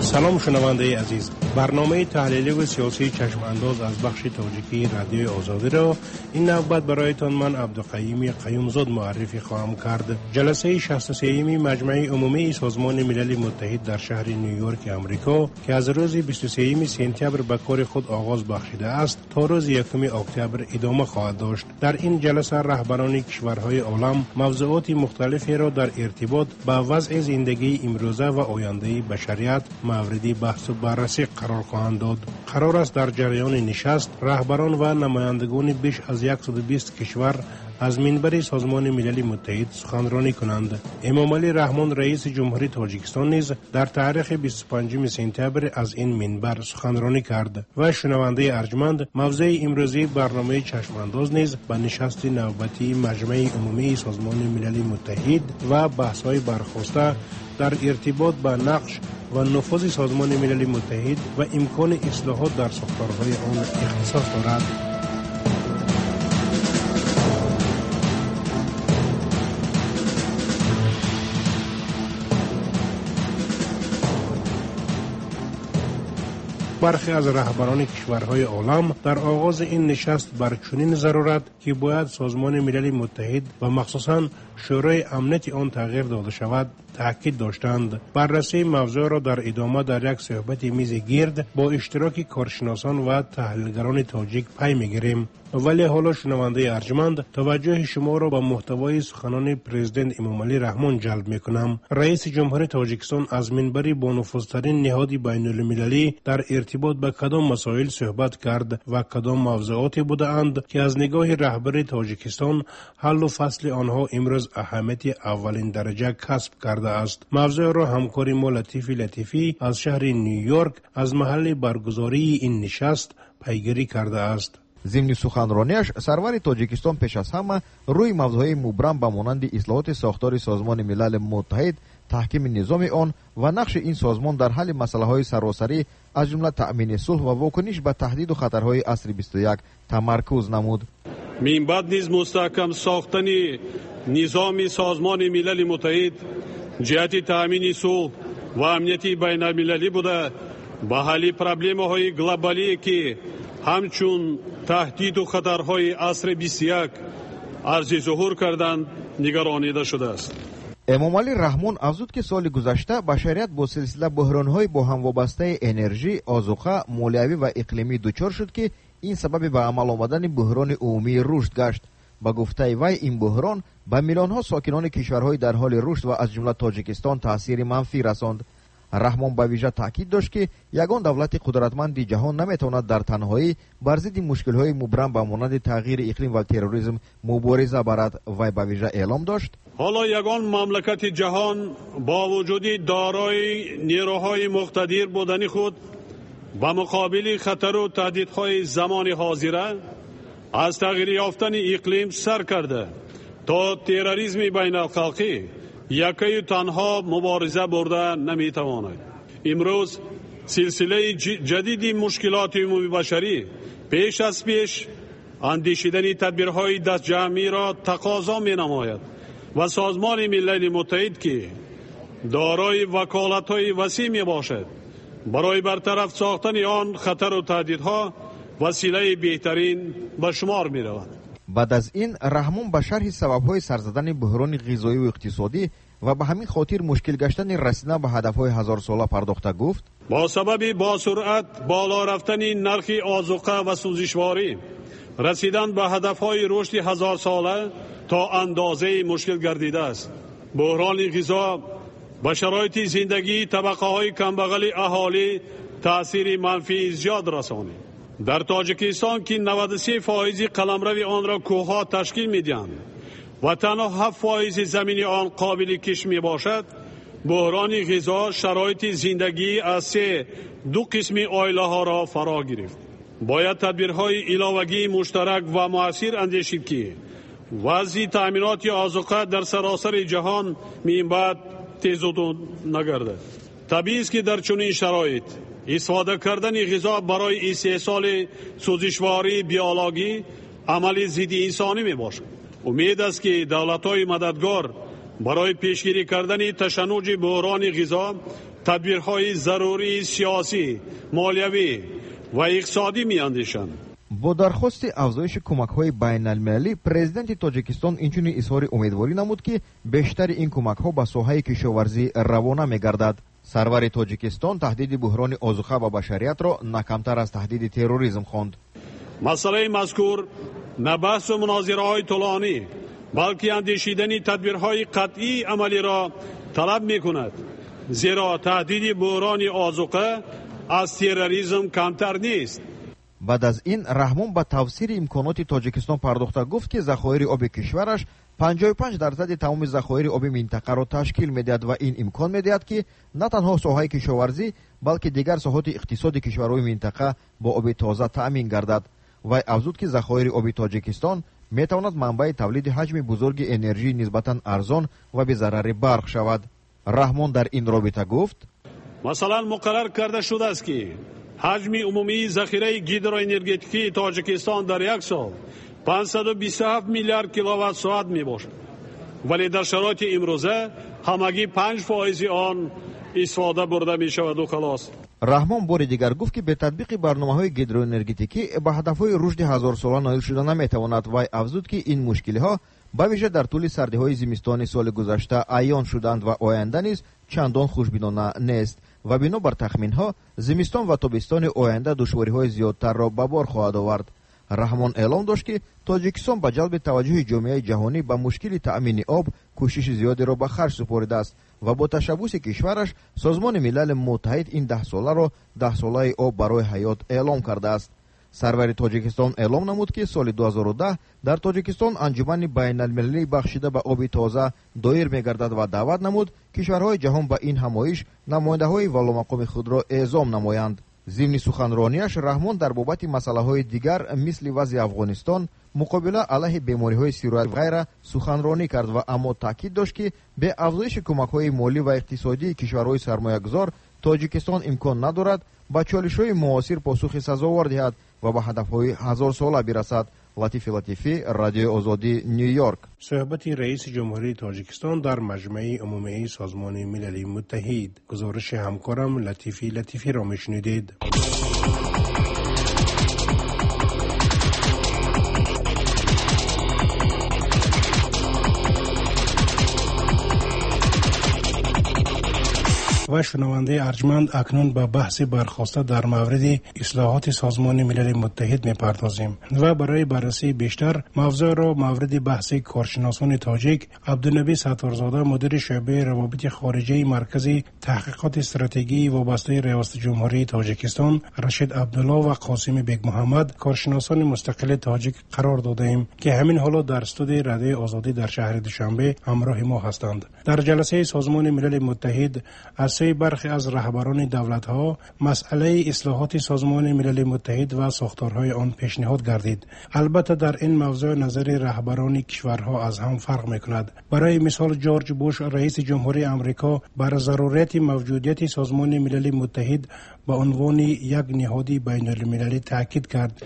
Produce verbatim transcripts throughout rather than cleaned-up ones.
سلام شنونده عزیز، برنامه تحلیلی و سیاسی چشم انداز از بخش تاجیکی رادیو آزادی را این نوبت برایتان من عبدالقیوم قیومزاد معرفی خواهم کرد. جلسه شصت و سوم مجمع عمومی سازمان ملل متحد در شهر نیویورک آمریکا که از روز بیست و سوم سپتامبر به کار خود آغاز بخشیده است تا روز یکم اکتبر ادامه خواهد داشت. در این جلسه رهبران کشورهای عالم موضوعات مختلفی را در ارتباط با وضع زندگی امروزه و آینده بشریت موردی بحث و بررسی قرار خواهند داد. قرار است در جریان نشست رهبران و نمایندگان بیش از صد و بیست کشور از منبر سازمان ملل متحد سخنرانی کنند. امام علی رحمان رئیس جمهوری تاجیکستان نیز در تاریخ بیست و پنجم سپتامبر از این منبر سخنرانی کرد و شنونده ارجمند موضوع امروزی برنامه چشم انداز نیز به نشست نوبتی مجمع عمومی سازمان ملل متحد و بحث‌های برخواسته در ارتباط با نقش و نفوذ سازمان ملل متحد و امکان اصلاحات در ساختارهای آن اختصاص دارد. برخی از رهبران کشورهای عالم در آغاز این نشست بر چنین ضرورت که باید سازمان ملل متحد و مخصوصاً شورای امنیت آن تغییر داده شود تاکید داشتند. بررسی موضوع را در ادامه در یک صحبت میز گرد با اشتراک کارشناسان و تحلیلگران تاجیک پی میگیریم. ولی حالا شنونده ارجمند توجه شما را به محتوای سخنان پرزیدنت امام علی رحمان جلب میکنم. رئیس جمهور تاجیکستان از منبر با نفوذترین نهاد بین المللی در ارتباط به کدام مسائل صحبت کرد و کدام موضوعاتی بودند که از نگاه رهبر تاجیکستان حل و فصل آنها امروز اهمیت اولین درجه کسب کرده است. موضوع را همکار ما لطیفی لطیفی از شهر نیویورک از محل برگزاری این نشست پیگیری کرده است. ضمن سخنرانیش سرور تاجیکستان پیش از همه روی موضوعهای مبرم به مانند اصلاحات ساختار سازمان ملل متحد، تحکیم نظام آن و نقش این سازمان در حل مسائل سراسری از جمله تأمین صلح و واکنش به تهدید و خطرهای عصر بیست و یک تمرکز نمود. من بعد نیز مستحکم ساختن نظام سازمان ملل متحد جهت تأمین صلح و امنیت بین المللی بوده به حل پرابلم‌های گلوبالی که همچون تهدید و خطرهای عصر بیست و یک عرض ظهور کردند نگرانیده شده است. امام علی رحمان افزود که سال گذشته بشریت با سلسله بحران‌های با هم وابسته انرژی، آذوقه، مالیوی و اقلیمی دچار شد که این سبب به عمل آمدن بحران عمومی رشد گشت. با گفته وی این بحران به میلیون‌ها ساکنان کشورهای در حال رشد و از جمله تاجیکستان تأثیر منفی رساند. رحمان به ویژه تاکید داشت که یگان دولت قدرتمند جهان نمیتواند در تنهایی بر ضد مشکل‌های مبرم به مانند تغییر اقلیم و تروریسم مبارزه برد. وی به ویژه اعلام داشت حالا یگان مملکت جهان با وجود دارای نیروهای مقتدر بودن خود به مقابل خطر و تهدیدهای زمان حاضره از تغییر یافتن اقلیم سر کرده تا تروریسم بین الخلقی یکی تنها مبارزه برده نمیتواند. امروز سلسله جدید مشکلات عمومی بشری پیش از پیش اندیشیدن تدبیرهای دست جمعی را تقاضا می نماید و سازمان ملل متحد که دارای وکالت‌های وسیع می باشد برای برطرف ساختن آن خطر و تهدیدها وسیله بهترین به شمار می رود. بعد از این رحمان به شرح سبب‌های سرزدن بحران غذایی و اقتصادی و به همین خاطر مشکل گشتن رسیدن به هدف‌های هزار ساله پرداخته گفت با سبب با سرعت بالا رفتن نرخ آذوقه و سوزشواری رسیدن به هدف‌های رشد هزار ساله تا اندازه مشکل گردیده است. بحران غذا به شرایط زندگی طبقه‌های کمبغل اهالی تأثیر منفی زیاد رسانید. در تاجیکستان که نود و سه فایز قلمرو آن را کوه‌ها تشکیل می‌دهند و تنها هفت فایز زمین آن قابل کشت می باشد، بحران غذا شرایط زندگی از سه دو قسم عائله ها را فرا گرفت. باید تدبیرهای علاوگی مشترک و مؤثر اندیشید که وضع تأمینات آذوقه در سراسر جهان من بعد تیز و نگردد. طبیعی است که در چنین شرایط استفاده کردن غذا برای استحصال سوزشواری بیولوژی عمل ضد انسانی می باشد. امید است که دولت‌های مددگار برای پیشگیری کردن تشنج بحران غذا تدبیرهای ضروری سیاسی، مالیوی و اقتصادی می‌اندیشند. با درخواست افزایش کمک‌های بین‌المللی، پرزیدنت تاجیکستان اینچنین اظهار امیدواری نمود که بیشتر این کمک‌ها به ساحه کشاورزی روانه می‌گردد. سرور تاجیکستان تهدید بحران آذوقه و بشریت را نه کمتر از تهدید تروریسم خواند. مسئله مذکور نه بحث و مناظره‌های طولانی بلکه اندیشیدن تدبیرهای قطعی عملی را طلب می‌کند، زیرا تهدید بحران آذوقه از تروریسم کمتر نیست. بعد از این رحمان به تفسیر امکانات تاجیکستان پرداخته گفت که ذخایر آب کشورش پنجاه و پنج درصد تمام ذخایر آب منطقه را تشکیل می‌دهد و این امکان می‌دهد که نه تنها ساحه کشاورزی بلکه دیگر ساحات اقتصادی کشورهای منطقه با آب تازه تأمین گردد. و افزود که ذخایر آب تاجیکستان میتواند منبع تولید حجم بزرگ انرژی نسبتاً ارزان و بی ضرر برق شود. رحمان در این رابطه گفت: مثلا مقرر کرده شده است که حجم عمومی ذخیره هیدروانرژتیکی تاجیکستان در یک سال پانصد و بیست و هفت میلیارد کیلووات ساعت می باشد، ولی در شرایط امروزه همگی پنج فایز آن استفاده برده می شود و خلاص. رحمان بار دیگر گفت که به تطبیق برنامه‌های هیدروانرژتیکی به هدف‌های رشد هزار ساله نائل شده نمی‌تواند و افزود که این مشکل‌ها به ویژه در طول سردی‌های زمستان سال گذشته عیان شدند و آینده نیز چندان خوشبینانه نیست و بنابر تخمین‌ها زمستان و تابستان آینده دشواری‌های زیادتر را به بار خواهد آورد. رحمان اعلام داشت که تاجیکستان به جلب توجه جامعه جهانی به مشکل تأمین آب کوشش زیادی را به خرج سپرده است و با تشبث کشورش سازمان ملل متحد این ده ساله را ده ساله آب برای حیات اعلام کرده است. سرور تاجیکستان اعلام نمود که سال دو هزار و ده در تاجیکستان انجمن بین المللی بخشیده به آب تازه دایر می‌گردد و دعوت نمود کشورهای جهان به این همایش نماینده‌های والامقام خود را اعزام نمایند. ضمن سخنرانیش رحمان در بابت مسائل دیگر مثل وضع افغانستان، مقابله علیه بیماری‌های سیرویت و غیره سخنرانی کرد و اما تاکید داشت که به افزایش کمک‌های مالی و اقتصادی کشورهای سرمایه‌گذار تاجیکستان امکان ندارد با چالش‌های معاصر پاسخ سزاوار دهد و به هدف‌های هزار ساله برسد. لطیف لطیفی، رادیو آزادی، نیویورک. صحبت رئیس جمهوری تاجیکستان در مجمع عمومی سازمان ملل متحد. گزارش همکارم لطیفی لطیفی را میشنیدید. و شنونده ارجمند، اکنون به بحث برخواسته در مورد اصلاحات سازمان ملل متحد می‌پردازیم و برای بررسی بیشتر موضوع را مورد بحث کارشناسان تاجیک عبدالنبی ستارزاده مدیر شعبه روابط خارجی مرکز تحقیقات استراتژی وابسته ریاست جمهوری تاجیکستان، رشید عبدالله و قاسم بیگ محمد کارشناسان مستقل تاجیک قرار دادیم که همین حالا در استودیوی رادیو آزادی در شهر دوشنبه همراه ما هستند. در جلسه سازمان ملل متحد از سوی برخی از رهبران دولت‌ها مسئله اصلاحات سازمان ملل متحد و ساختارهای آن پیشنهاد گردید. البته در این موضوع نظر رهبران کشورها از هم فرق می‌کند. برای مثال جورج بوش رئیس جمهوری آمریکا بر ضرورت موجودیت سازمان ملل متحد به عنوان یک نهاد بین‌المللی تاکید کرد.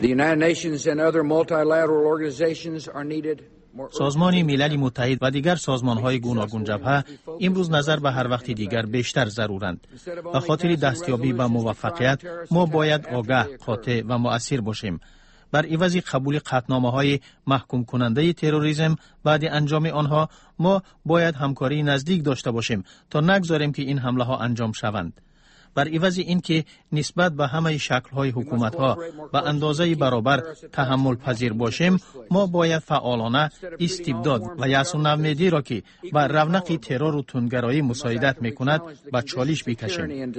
سازمان ملل متحد و دیگر سازمان‌های گوناگون جبهه امروز نظر به هر وقت دیگر بیشتر ضرورند. به خاطر دستیابی به موفقیت ما باید آگاه، قاطع و مؤثر باشیم. بر عوض قبول قطعنامه‌های محکوم کننده تروریسم بعد انجام آنها ما باید همکاری نزدیک داشته باشیم تا نگذاریم که این حمله‌ها انجام شوند. بر عوض اینکه نسبت به همه شکل‌های حکومت‌ها به اندازه برابر تحمل پذیر باشیم، ما باید فعالانه استبداد و یأس و نومیدی را که به رونق ترور و تندگرایی مساعدت می‌کند به چالش بکشیم.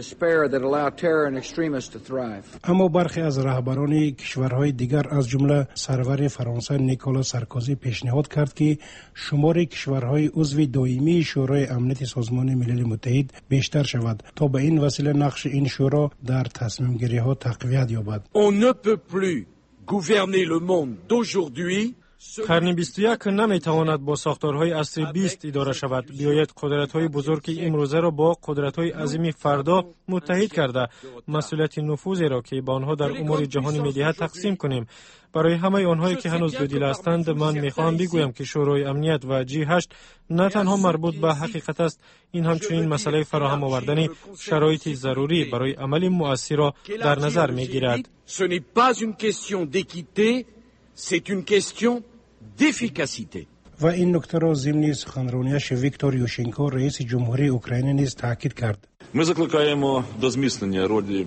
اما برخی از رهبران کشورهای دیگر از جمله سرور فرانسه نیکولا سارکوزی پیشنهاد کرد که شمار کشورهای عضو دائمی شورای امنیت سازمان ملل متحد بیشتر شود تا به این وسیله نقش این شورا در تصمیم گیری ها تقویت یابد. On ne peut plus gouverner le monde d'aujourd'hui. قرن بیست و یک نمیتواند با ساختارهای عصر بیست اداره شود. بیاید قدرت‌های بزرگ امروزه را با قدرت‌های عظیم فردا متحد کرده مسئولیت نفوذی را که با آنها در امور جهانی می‌دهد تقسیم کنیم. برای همه آنهایی که هنوز دو دل هستند من می‌خواهم بگویم که شورای امنیت و جی هشت نه تنها مربوط به حقیقت است، این همچنین مسئله فراهم آوردن شرایط ضروری برای عمل مؤثر را در نظر می‌گیرد. و این نکته را ضمن سخنرانیش ویکتور یوشنکو رئیس جمهوری اوکراین نیز تاکید کرد. Ми закликаємо до зміцнення ролі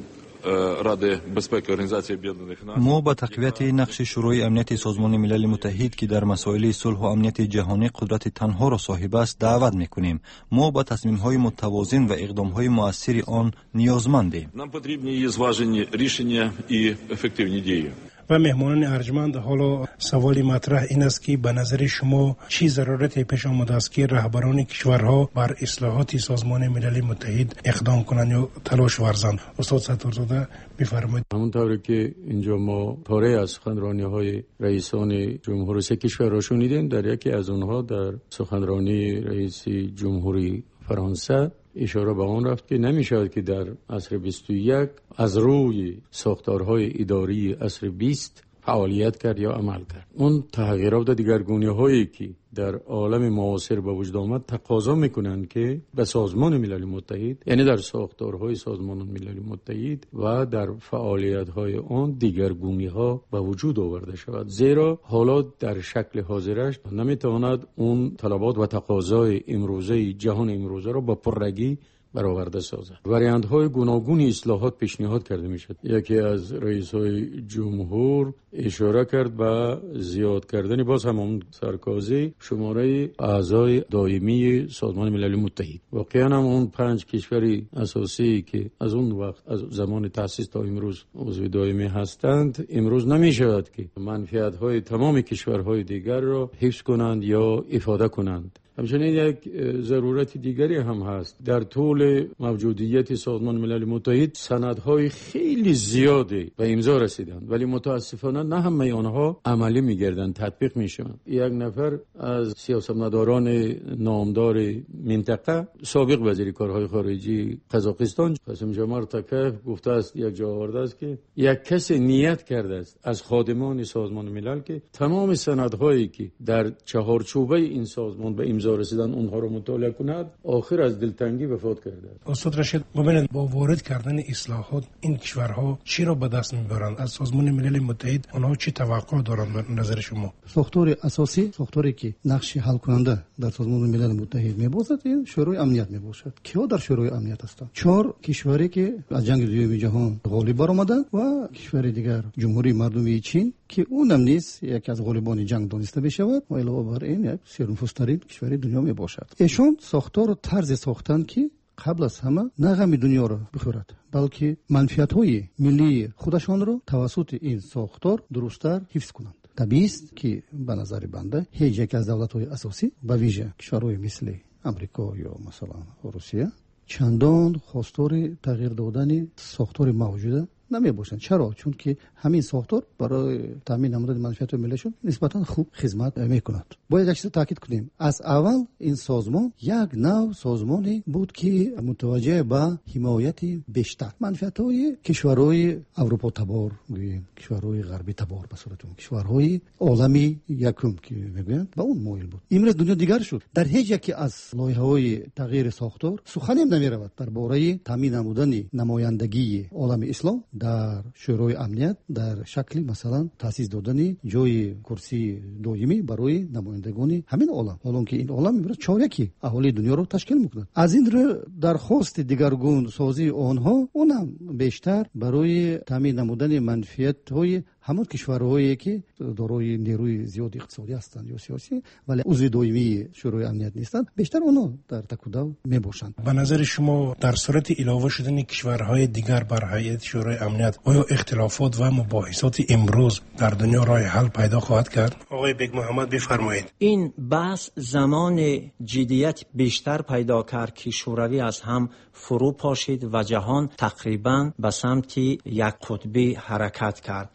Ради безпеки Організації Об'єднаних Націй. ما با تقویت نقش شورای امنیت سازمان ملل متحد که در مسائل صلح و امنیت جهانی قدرت تنها را صاحب است دعوت می‌کنیم. ما با تصمیم‌های متوازن و اقدام‌های مؤثر آن نیازمندیم. Нам потрібні її зважені рішення і ефективні дії. و مهمانان ارجمند حالا سوال مطرح این است که به نظر شما چی ضرورت پیش آمده است که رهبران کشورها بر اصلاحات سازمان ملل متحد اقدام کنند یا تلاش ورزند؟ استاد ستارزاده بفرمایید. همونطوری که اینجا ما پاره از سخنرانی‌های رئیسان جمهور سه کشور را شنیدیم، در یکی از اونها در سخنرانی رئیس جمهوری فرانسه اشاره به آن رفت که نمی شود که در عصر بیست و یک از روی ساختارهای اداری عصر بیست فعالیت کرد یا عمل کرد. اون تغییرات و دیگرگونی هایی که در عالم معاصر به وجود آمد تقاضا میکنند که به سازمان ملل متحد، یعنی در ساختارهای سازمان ملل متحد و در فعالیت های آن دیگرگونی ها به وجود آورده شود، زیرا حالا در شکل حاضرش نمیتواند اون طلبات و تقاضای امروزه جهان امروزه را با پررگی برآورده سازد. واریانت های گوناگون اصلاحات پیشنهاد کرده میشد. یکی از رئیس های جمهور اشاره کرد به زیاد کردن باز همون سرکازی شماره اعضای دائمی سازمان ملل متحد. واقعا هم اون پنج کشوری اساسی که از اون وقت از زمان تأسیس تا امروز عضو دائمی هستند، امروز نمیشود که منفعت های تمام کشورهای دیگر را حفظ کنند یا افاده کنند. همچنین یک ضرورت دیگری هم هست. در طول موجودیت سازمان ملل متحد سندهای خیلی زیادی به امضا رسیدند، ولی متاسفانه نه همه آنها عملی میگردند، تطبیق میشوند. یک نفر از سیاستمداران نامدار منطقه، سابق وزیر کارهای خارجی قزاقستان قاسم جمال تکاєв گفته است، یک جا آورده است که یک کس نیت کرده است از خادمان سازمان ملل که تمام سندهایی که در چهارچوبه این سازمان به امضا رسیدن اونها رو مطالعه کند، آخر از دلتنگی وفات کرده. استاد رشید، ببینید با وارد کردن اصلاحات این کشورها چی را به دست میبرند؟ از سازمان ملل متحد آنها چی توقع دارند به نظر شما؟ ساختار اساسی، ساختاری که نقش حل کننده در سازمان ملل متحد میباشد، این شورای امنیت میباشد. کیا در شورای امنیت هستند؟ چهار کشوری که از جنگ دوم جهان غالب برآمدند و کشور دیگر جمهوری مردمی چین که اونم نیست یک از غالبان جنگ دانسته بشود و علاوه بر این یک سرنفوذترین کشور دنیا می باشد. ایشون ساختار و طرز ساختن که قبل از همه نه غم دنیا را بخورد، بلکه منفعت های ملی خودشان را توسط این ساختار درست‌تر حفظ کنند. طبیعی است که به نظر بنده هیچ یک از دولت‌های اساسی به ویژه کشورهای مثل امریکا یا مثلا روسیه چندان خواستار تغییر دادن ساختار موجوده نمی باشند. چرا؟ چون که همین ساختار برای تامین نمودن منفعت ملیشون نسبتا خوب خدمت می کند. باید یک چیز تاکید کنیم، از اول این سازمان یک نوع سازمانی بود که متوجه به حمایت بیشتر منفعت های کشورهای اروپا تبار، کشورهای غربی تبار، به صورت اون کشورهای عالمی یکم که میگویند به اون مایل بود. امروز دنیا دیگر شد. در هیچ یکی از لایحه‌های تغییر ساختار سخنی نمی رود درباره تامین نمودن نمایندگی عالم اسلام در شورای امنیت در شکل مثلا تاسیس دادن جای کرسی دائمی برای نمایندگان همین عالم، حالا که این عالم میبره چارکی اهالی دنیا رو تشکیل میکنه. از این رو درخواست دیگرگون سازی آنها اونم بیشتر برای تامین نمودن منفعت های همون کشورهایی که دارای نیروی زیاد اقتصادی هستند یا سیاسی ولی عضو دائمی شورای امنیت نیستند، بیشتر اونها در تکودو میباشند. به نظر شما در صورت علاوه شدن کشورهای دیگر بر هیئت شورای امنیت آیا اختلافات و مباحثات امروز در دنیا راه حل پیدا خواهد کرد؟ آقای بیگ محمد بفرمایید. این بحث زمان جدیت بیشتر پیدا کرد که شوروی از هم فرو پاشید و جهان تقریبا به سمت یک قطبی حرکت کرد و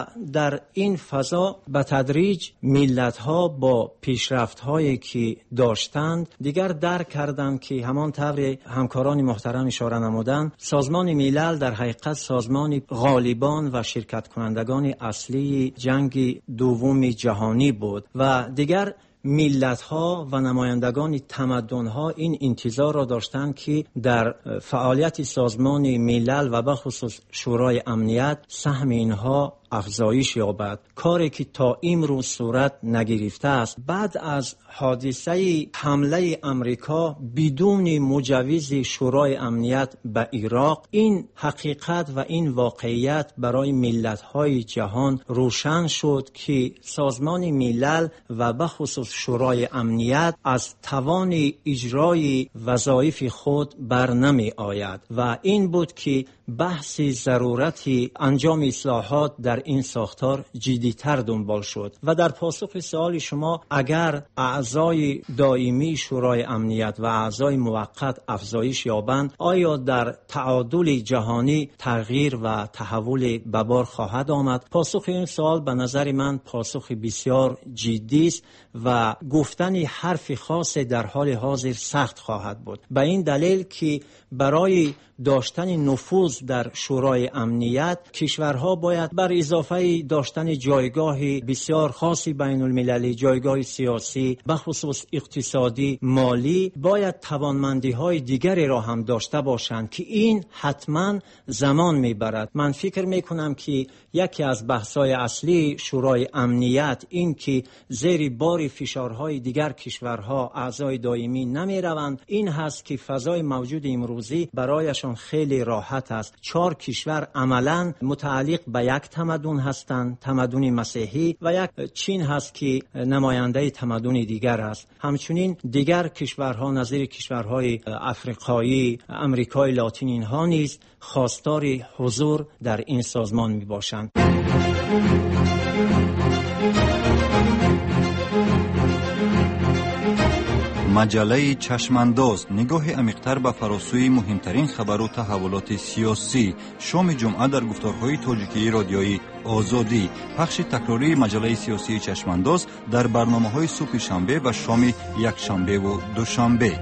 در این فضا به تدریج ملت‌ها با پیشرفت‌هایی که داشتند دیگر درک کردند که همان طور همکاران محترم اشاره نمودند، سازمان ملل در حقیقت سازمان غالبان و شرکت کنندگان اصلی جنگ دوم جهانی بود و دیگر ملت‌ها و نمایندگان تمدن‌ها این انتظار را داشتند که در فعالیت سازمان ملل و به خصوص شورای امنیت سهم اینها افزایش یابد، کاری که تا امروز صورت نگرفته است. بعد از حادثه حمله امریکا بدون مجوز شورای امنیت به عراق، این حقیقت و این واقعیت برای ملت‌های جهان روشن شد که سازمان ملل و به خصوص شورای امنیت از توان اجرای وظایف خود بر نمی آید و این بود که بحث ضرورت انجام اصلاحات در این ساختار جدی‌تر دنبال شد. و در پاسخ سوال شما، اگر اعضای دائمی شورای امنیت و اعضای موقت افزایش یابند، آیا در تعادل جهانی تغییر و تحول به بار خواهد آمد؟ پاسخ این سوال به نظر من پاسخ بسیار جدی است و گفتن حرف خاص در حال حاضر سخت خواهد بود، به این دلیل که برای داشتن نفوذ در شورای امنیت کشورها باید بر اضافه داشتن جایگاه بسیار خاصی بین المللی، جایگاه سیاسی، به خصوص اقتصادی، مالی، باید توانمندی های دیگری را هم داشته باشند که این حتما زمان میبرد. من فکر میکنم که یکی از بحث‌های اصلی شورای امنیت این که زیر بار فشارهای دیگر کشورها اعضای دائمی نمیروند، این هست که فضای موجود امروزی برایشان خیلی راحت است. چهار کشور عملاً متعلق به یک تمدن هستند، تمدن مسیحی، و یک چین هست که نماینده تمدن دیگر است. همچنین دیگر کشورها نظیر کشورهای افریقایی، امریکای لاتین، اینها نیز خواستار حضور در این سازمان می باشند. مجله چشمانداز، نگاه عمیق‌تر به فراسوی مهمترین خبر و تحولات سیاسی. شام جمعه در گفتارهای تاجیکی رادیویی آزادی. پخش تکراری مجله سیاسی چشمانداز در برنامه‌های صبح شنبه و شام یک شنبه و دوشنبه.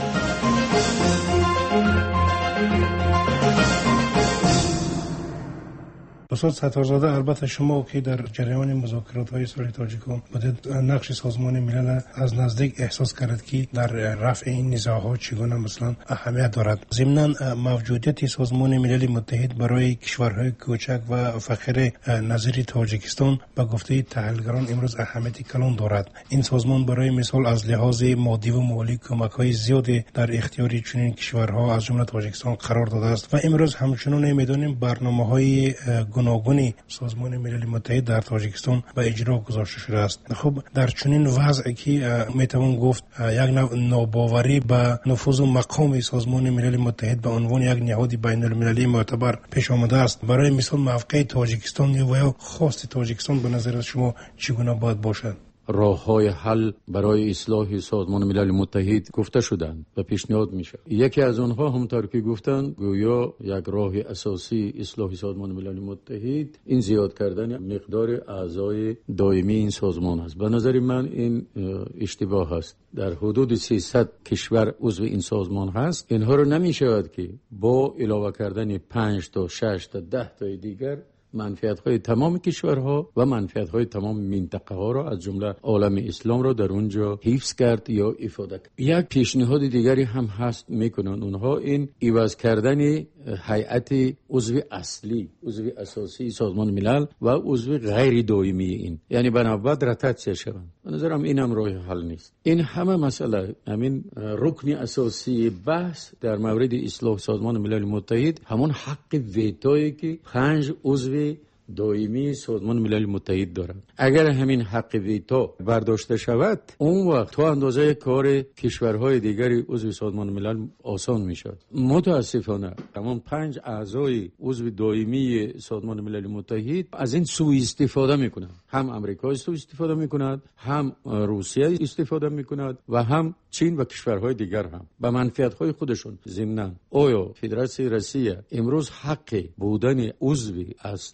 استاد ستارزاده، البته شما که در جریان مذاکرات های صلح تاجیکان بودید، نقش سازمان ملل از نزدیک احساس کرد که در رفع این نزاعات چگونه مثلا اهمیت دارد. ضمناً موجودیت سازمان ملل متحد برای کشورهای کوچک و فقیر نظیر تاجیکستان به گفته تحلیلگران امروز اهمیت کلان دارد. این سازمان برای مثال از لحاظ مادی و مالی کمک های زیادی در اختیار چنین کشورها از جمله تاجیکستان قرار داده است و امروز همچنان می‌دانیم برنامه‌های گوناگونی سازمان ملل متحد در تاجیکستان به اجرا گذاشته شده است. خب در چنین وضعی که میتوان گفت یک ناباوری به نفوذ و مقام سازمان ملل متحد به عنوان یک نهاد بین المللی معتبر پیش آمده است، برای مثال موقع تاجیکستان یا خواست تاجیکستان به نظر شما چگونه باید باشد؟ راه‌های حل برای اصلاح سازمان ملل متحد گفته شدند و پیشنهاد میشه. یکی از آنها همونطور که گفتن گویا یک راه اساسی اصلاح سازمان ملل متحد این زیاد کردن مقدار اعضای دائمی این سازمان است. به نظر من این اشتباه است. در حدود سیصد کشور عضو این سازمان هست. اینها رو نمیشود که با علاوه کردن پنج تا شش تا ده تا دیگر منفعت‌های تمام کشورها و منفعت‌های تمام منطقه ها را از جمله عالم اسلام را در اونجا حفظ کرد یا افاده کرد. یک پیشنهاد دیگری هم هست میکنن اونها این عوض کردن هیئت عضو اصلی، عضو اساسی سازمان ملل و عضو غیر دائمی این، یعنی بنابرای رتبه شوند. به نظرم اینم راه حل نیست. این همه مسئله، همین رکن اساسی بحث در مورد اصلاح سازمان ملل متحد همون حق ویتویی که پنج عضو دائمی سازمان ملل متحد دارند. اگر همین حق ویتو برداشته شود، اون وقت تو اندازه کار کشورهای دیگری عضو سازمان ملل آسان میشد. متاسفانه تمام پنج اعضای عضو دائمی سازمان ملل متحد از این سوء استفاده میکنند. هم امریکا سوء استفاده میکند، هم روسیه استفاده میکند و هم چین و کشورهای دیگر هم به منفعت‌های خودشون. ضمناً آیا فدراسیون روسیه امروز حق بودن عضو اصلی یا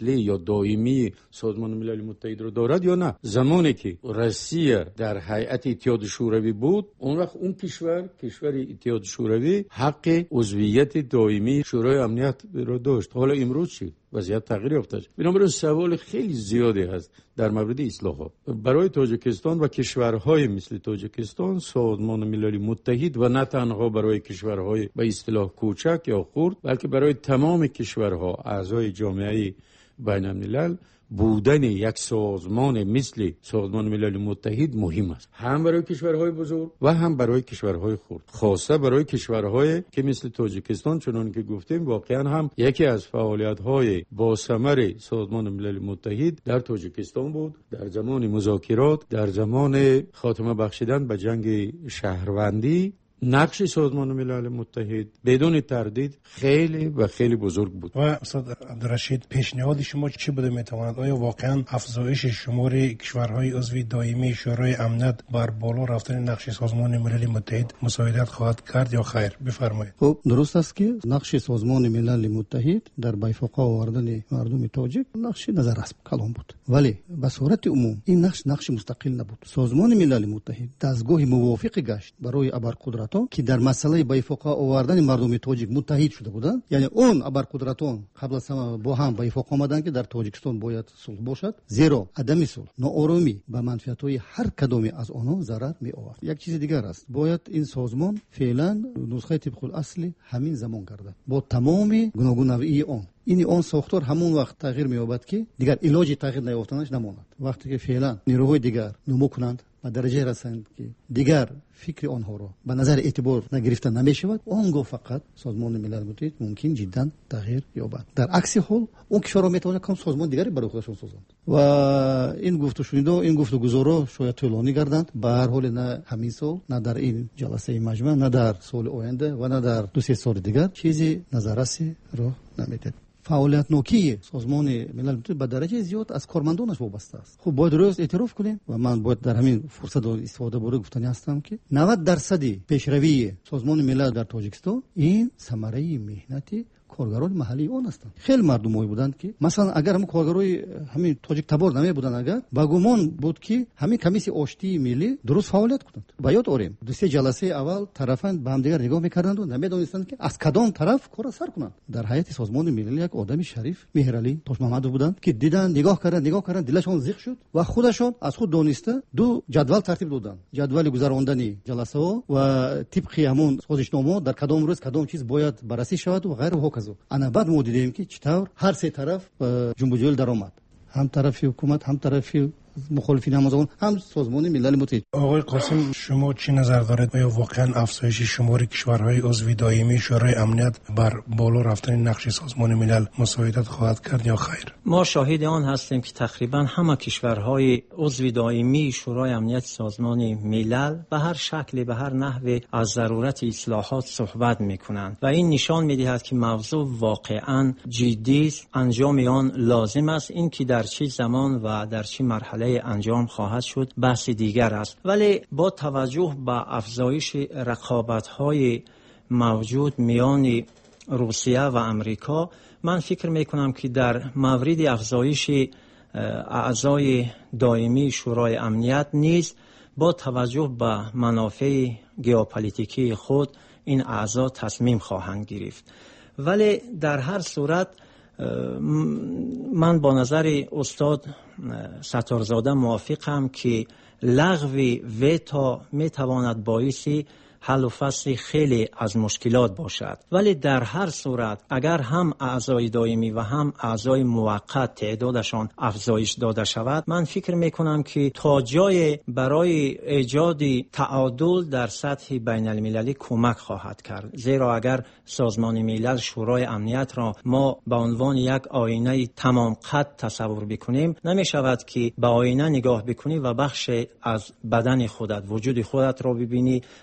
دائمی سازمان ملل متحد رو دارد یا نه. زمانی که روسیه در هیئت اتحاد شوروی بود، اون وقت اون کشور کشور اتحاد شوروی حق عضویت دائمی شورای امنیت رو داشت. حالا امروز چی؟ وضعیت تغییر یافته است. بنابراین سوال خیلی زیادی هست در مورد اصلاحات. برای تاجیکستان و کشورهای مثل تاجیکستان سازمان ملل متحد و نه تنها برای کشورهای به اصطلاح کوچک یا خرد، بلکه برای تمام کشورها اعضای جامعه بین الملل بودن یک سازمان مثل سازمان ملل متحد مهم است، هم برای کشورهای بزرگ و هم برای کشورهای خرد، خاصه برای کشورهای که مثل تاجیکستان، چنان که گفتیم واقعا هم یکی از فعالیت‌های با ثمر سازمان ملل متحد در تاجیکستان بود در زمان مذاکرات، در زمان خاتمه بخشیدن به جنگ شهروندی. نقش سازمان ملل متحد بدون تردید خیلی و خیلی بزرگ بود. و استاد عبدالرشید، پیشنهاد شما چی بوده میتواند؟ آیا واقعا افزایش شمار کشورهای عضو دائمی شورای امنیت بر بالا رفتن نقش سازمان ملل متحد مساعدت خواهد کرد یا خیر؟ بفرمایید. خب درست است که نقش سازمان ملل متحد در بی‌فقاع آوردن مردم تاجیک نقش نظر است کلام بود، ولی به صورت عموم این نقش نقش مستقل نبود. سازمان ملل متحد دستگاه موافق گشت برای ابرقدرت که در مسئله بی‌فقاع آوردن مردم تاجیک متحد شده بودند. یعنی اون ابرقدرتان قبل از همه با هم بی‌فقاع آمدند که در تاجیکستان باید صلح باشد، زیرا عدم صلح ناآرامی به منفعت‌های هر کدام از آنها ضرر می‌آورد. یک چیز دیگر است، باید این سازمان فعلا نسخه طبق الاصل همین زمان گردد با تمام گوناگونی آن. این آن ساختار همون وقت تغییر می‌یابد که دیگر علاج تغییر نیافتنش نماند. وقتی که فعلا نیروهای دیگر نمو کنند و درجه رسند که دیگر فکر آنها را به نظر اعتبار نگرفته نمی‌شود، آنگاه فقط سازمان ملل متحد ممکن جدا تغییر یابد. در عکس حال اون کشورها میتوانند کام سازمان دیگری برای خودشون سازند و این گفت شنیده این گفت گزارا شاید طولانی گردند. به هر حال نه همین سال، نه در این جلسه مجمع، نه در سال آینده و نه در دو سه سال دیگر چیزی نظررسی راه نمیده. فعالیت نوکی سازمان ملل متحد به درجه زیاد از کارمندانش وابسته است. خب باید روز اعتراف کنیم و من باید در همین فرصت استفاده برای گفتنی هستم که نود درصد پیشروی سازمان ملل در تاجیکستان این ثمره مهنت کارگران محلی آن هستند. خیلی مردمایی بودند که مثلا اگر هم کارگرای همین تاجیک تبار نمی بودند، اگر با گمان بود که همین کمیسی آشتی ملی درست فعالیت کنند. با یاد آوریم دو سه جلسه اول طرفان به هم دیگر نگاه میکردند و نمیدانستند که از کدام طرف کار سر کنند. در هیئت سازمان ملل یک آدم شریف مهرعلی توش محمد بودند که دیدن نگاه کردند نگاه کردند دلشون زیق شد و خودشون از خود دانسته دو جدول ترتیب دادند، جدول گذراندن جلسه ها و طبق همون سازشنامه در کدام روز کدام چیز باید بررسی شود و غیره و هکذا. انا بعد ما دیدیم که چطور هر سه طرف جنب و جول در آمد، هم طرف حکومت، هم طرف مخالفین، هم از اون هم سازمان ملل متحد. آقای قاسم، شما چی نظر دارید؟ آیا واقعا افزایش شمار کشورهای عضو دائمی شورای امنیت بر بالا رفتن نقش سازمان ملل مساعدت خواهد کرد یا خیر؟ ما شاهد آن هستیم که تقریبا همه کشورهای عضو دائمی شورای امنیت سازمان ملل به هر شکلی به هر نحوی از ضرورت اصلاحات صحبت میکنند و این نشان میدهد که موضوع واقعا جدی است، انجام آن لازم است. این که در چه زمان و در چه مرحله انجام خواهد شد بحث دیگر است، ولی با توجه به افزایش رقابت‌های موجود میان روسیه و امریکا، من فکر میکنم که در مورد افزایش اعضای دائمی شورای امنیت نیز با توجه به منافع ژئوپلیتیکی خود این اعضا تصمیم خواهند گرفت. ولی در هر صورت من با نظر استاد ستارزاده موافقم که لغو ویتو میتواند باعث حل و فصل خیلی از مشکلات باشد، ولی در هر صورت اگر هم اعضای دائمی و هم اعضای موقت تعدادشان افزایش داده شود، من فکر میکنم که تا جای برای ایجاد تعادل در سطح بین المللی کمک خواهد کرد. زیرا اگر سازمان ملل شورای امنیت را ما به عنوان یک آینه تمام قد تصور بکنیم، نمی شود که به آینه نگاه بکنی و بخش از بدن خودت، وجود خودت را ببینی و از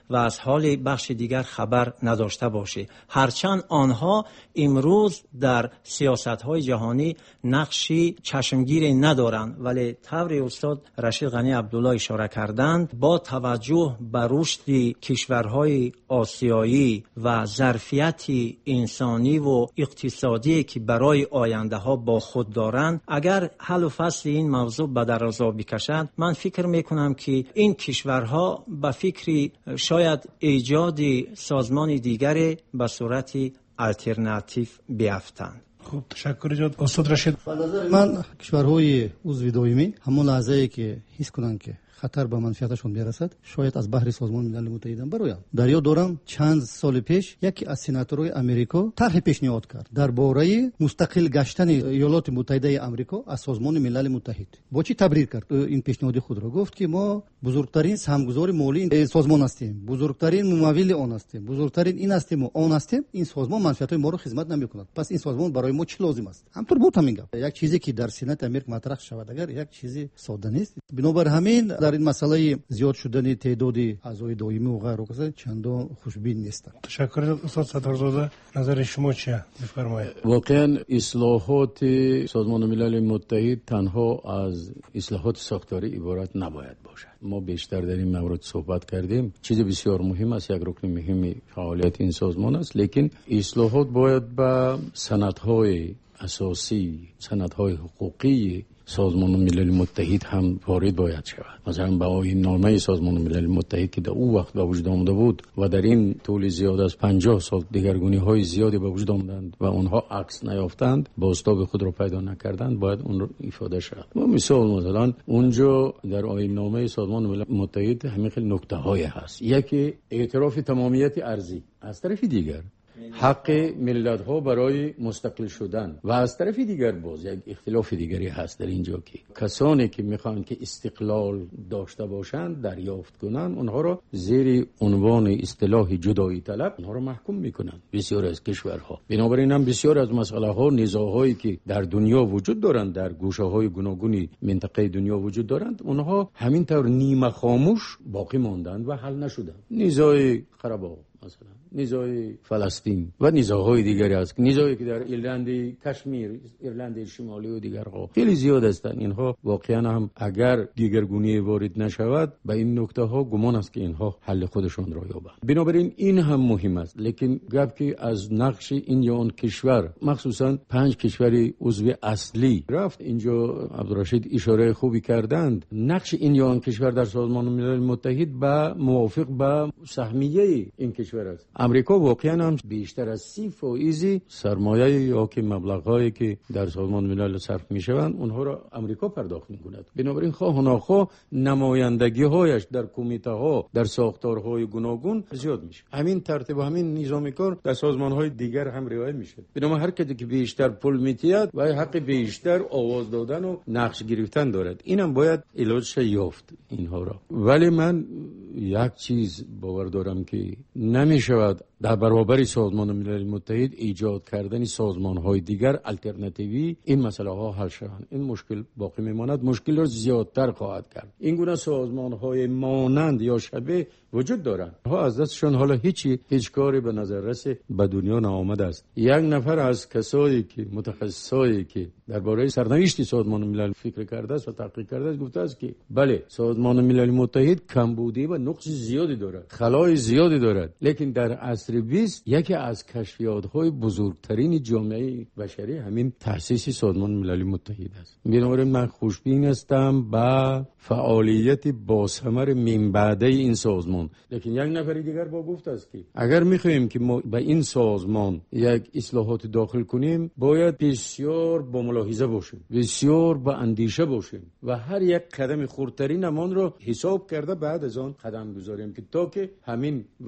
حال بخش دیگر خبر نداشته باشه، هرچند آنها امروز در سیاست‌های جهانی نقشی چشمگیری ندارند، ولی طور استاد رشید غنی عبدالله اشاره کردند با توجه به رشد کشورهای آسیایی و ظرفیت انسانی و اقتصادی که برای آینده ها با خود دارند، اگر حل و فصل این موضوع به دراز بکشند، من فکر میکنم که این کشورها به فکر شاید ایجاد سازمان دیگری به صورت الटरनेटिव بیافتند. خوب تشکر جان. استاد رشید، من کشورهای عضو دائمی همون لحظه‌ای که حس کنند که خطر به منفعتشون برسد شاید از بحر سازمان ملل متحد برآیند. در یاد دارم چند سال پیش یکی از سناتورهای امریکا طرح پیشنهاد کرد درباره مستقل گشتن ایالات متحده آمریکا از سازمان ملل متحد. با چی تبریر کرد این پیشنهاد خود را؟ گفت که ما بزرگترین سهمگذار مالی این سازمان هستیم، بزرگترین ممول آن هستیم، بزرگترین این هستیم و آن هستیم. این سازمان منفعت ما را خدمت نمی‌کند، پس این سازمان برای ما چه لازم است؟ همطور بود همین گفت. یک چیزی که در سنات امریکا مطرح شود اگر یک چیزی ساده نیست. بنابر همین در این مسئله زیاد شدن تعداد اعضای دائمی و غیره کسا چندان خوشبین نیستم. تشکر. استاد ستارزاده، نظر شما چیه؟ بفرمایید. واقعا اصلاحات سازمان ملل متحد تنها از اصلاحات ساختاری عبارت نباید باشد. ما بیشتر در این مورد صحبت کردیم. چیز بسیار مهم است، یک رکن مهم فعالیت این سازمان است، لیکن اصلاحات باید به سندهای اساسی، سندهای حقوقی سازمان ملل متحد هم وارد باید شود. مثلا با این نامه سازمان ملل متحد که در او وقت به وجود آمده بود و در این طول زیاد از پنجاه سال دگرگونی های زیادی به وجود آمدند و اونها عکس نیافتند، بازتاب خود را پیدا نکردند، باید اون را افاده شود. و مثال مثلا اونجا در آیین نامه سازمان ملل متحد همین خیلی نکته های هست. یکی اعتراف تمامیت ارضی، از طرف دیگر حق ملت ها برای مستقل شدن، و از طرف دیگر باز یک اختلاف دیگری هست در اینجا که کسانی که میخوان که استقلال داشته باشند دریافت کنند، اونها را زیر عنوان اصطلاح جدایی طلب اونها را محکوم میکنند بسیار از کشورها. بنابراین هم بسیار از مسئله ها، نزاعهایی که در دنیا وجود دارند، در گوشه های گوناگون منطقه دنیا وجود دارند، اونها همینطور نیمه خاموش باقی ماندند و حل نشدند. نزاع قره‌باغ مثلا، نزاع فلسطین و نزاعهای دیگری است، نزاعی که در ایرلند کشمیر، ایرلند شمالی و دیگرها خیلی زیاد هستند. اینها واقعا هم اگر دیگرگونی وارد نشود به این نکته ها گمان است که اینها حل خودشان را یابند. بنابراین این هم مهم است. لیکن گپ که از نقش این یا آن کشور، مخصوصا پنج کشور عضو اصلی رفت اینجا عبدالرشید اشاره خوبی کردند، نقش این یا آن کشور در سازمان ملل متحد با موافق با سهمیه این کشور است. امریکا واقعا هم بیشتر از سی فیصد سرمایه یا که مبلغ‌هایی که در سازمان ملل صرف می‌شوند اونها را امریکا پرداخت می‌کند. بنابراین خواه و ناخواه نمایندگی‌هایش در کمیته‌ها، در ساختارهای گوناگون زیاد میشه. همین ترتیب و همین نظام کار در سازمان‌های دیگر هم رعایت میشه. بنابراین هر کسی که بیشتر پول می‌تید و حق بیشتر آواز دادن و نقش گرفتن دارد. اینم باید علاج یافت اینها را. ولی من یک چیز باور دارم که نمی‌شود در برابر سازمان ملل متحد ایجاد کردن سازمان‌های دیگر الटरनेटिव این مسئله ها حل شوند. این مشکل باقی میماند، مشکل را زیادتر خواهد کرد. این گونه سازمان‌های مانند یا شبیه وجود دارند، ها از دستشان حالا هیچی هیچ کاری به نظر رسه به دنیا نآمده است. یک نفر از کسایی که متخصصایی که درباره سرنوشت سازمان ملل فکر کرده است و تحقیق کرده است گفته است که بله، سازمان ملل متحد کمبودی و نقص زیادی دارد، خلای زیادی دارد، لیکن در عصر بیست یکی از کشفیات‌های بزرگترین جامعه بشری همین تأسیس سازمان ملل متحد است. بنابراین من خوشبین هستم با فعالیت باثمر من بعد این سازمان. لیکن یک نفر دیگر با گفت است که اگر می‌خواهیم که ما به این سازمان یک اصلاحات داخل کنیم باید بسیار با ملاحظه باشیم، بسیار با اندیشه باشیم و هر یک قدم خردترین امان را حساب کرده بعد از آن قدم گذاریم که تا که همین وضع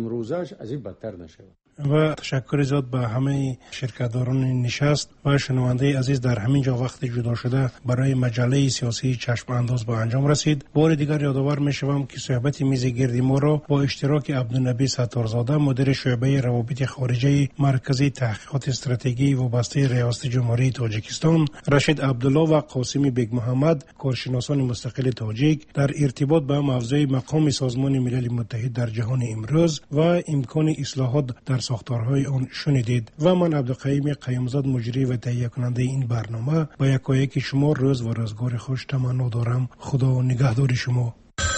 امروزش از این بدتر نشود. و تشکر زیاد به همه شرکتداران نشست و شنونده عزیز. در همین جا وقت جدا شده برای مجله سیاسی چشم انداز به انجام رسید. بار دیگر یادآور میشوم که صحبت میز گردی ما را با اشتراک عبدالنبی ستارزاده مدیر شعبه روابط خارجه مرکزی تحقیقات استراتژی وابسته ریاست جمهوری تاجیکستان، رشید عبدالله و قاسمی بیگ محمد کارشناسان مستقل تاجیک در ارتباط به موضوع مقام سازمان ملل متحد در جهان امروز و امکان اصلاحات در ساختارهای آن شنیدید. و من عبدالقیوم قیومزاد مجری و تهیه کننده این برنامه با یکایک شما روز و روزگار خوش تمنا دارم. خدا نگهدار شما.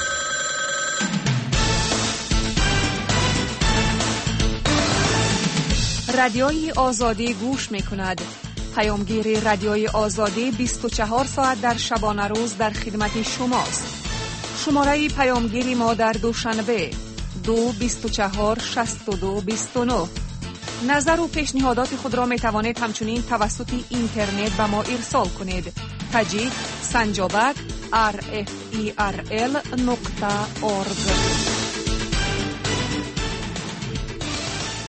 رادیوی آزادی گوش می کند. پیامگیر رادیوی آزادی بیست و چهار ساعت در شبانه روز در خدمت شماست. شماره پیامگیری ما در دوشنبه دو بیست و چهار شصت و دو بیست و نه. نظر و پیشنهادات خود را می توانید همچنین توسط اینترنت به ما ارسال کنید. تجید سنجابک آر اف ای آر ال نقطه اورگ